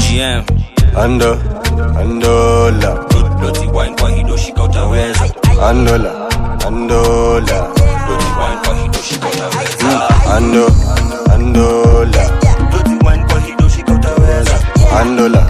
GM Andola Loti wine kwa hidoshi kautaweza Andola Loti wine kwa hidoshi kautaweza Andola Loti wine kwa hidoshi kautaweza Andola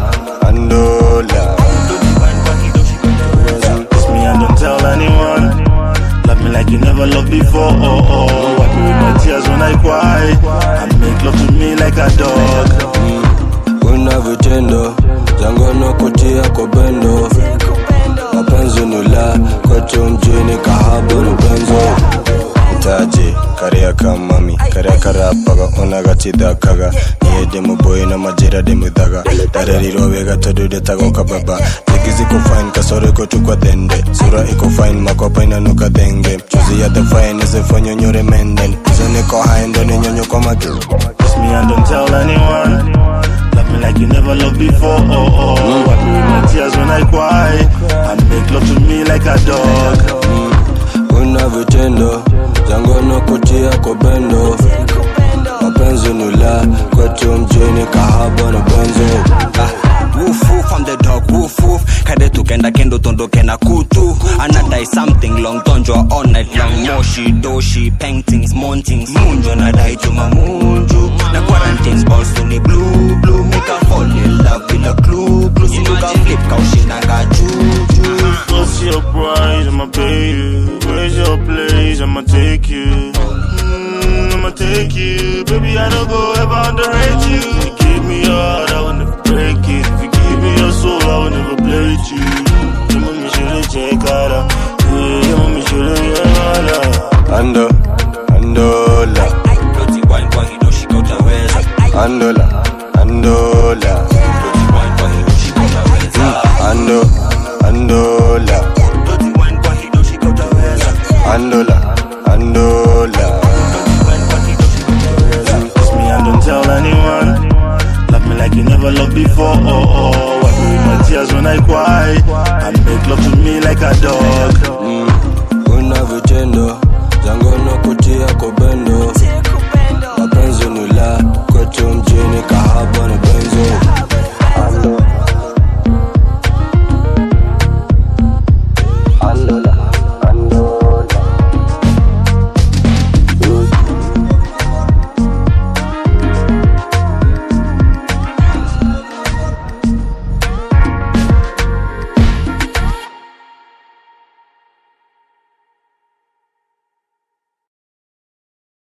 Loti wine kwa hidoshi kautaweza. Kiss me and don't tell anyone. Love me like you never loved before. Wipe away my tears when I cry and make love to me like a dog. Una vitendo zangono kutia kwa bendo mapenzi nula kwetu mjini kahaba nubenzo Taji kariya kamami kariya karapaga onagachida kaga niye mu boy na majira demu daga darariro vega todude tago kababa tikizi ko fine kasore ko tukwa dende sura iko fine makopa ina nuka denge chozi ya the fine is fonyo nyore menden zone ko haendo ni nyonyo kwa magi. Kiss me and don't tell anyone. Love me like you never loved before. Wipe away my tears when I cry and make love to me like a dog. Una vitendo zangono kutia kwa bendo mapenzi nula kwetu mjini kahaba na benzo. Woof woof, I'm the dog, woof woof. Kade tukenda kendo tondoke na kutu. Anadai something long, tonjwa all night long. Moshi, doshi, paintings, montings. Munjo nadai chuma munju. Na quarantines, balls to ni blue, blue. Make her fall in love with a clue. Clue, sinuka flip, kaushina ga juju. What's your price? I'ma pay you. Where's your place? I'ma take you. I'ma take you. Baby, I don't go ever underrate you. You give me your heart, I will never break it. If you give me your soul, I will never play with you. You want me to check out. You want me to get out. Andola Loti wine kwa hidoshi kautaweza. Andola Loti wine kwa hidoshi kautaweza. Andola Loti wine kwa hidoshi kautaweza. Andola Loti wine kwa hidoshi kautaweza. Kiss me and don't tell anyone. Love me like you never loved before. Wipe away my tears when I cry and make love to me like a dog. Una vitendo zangono kutia kwa bendo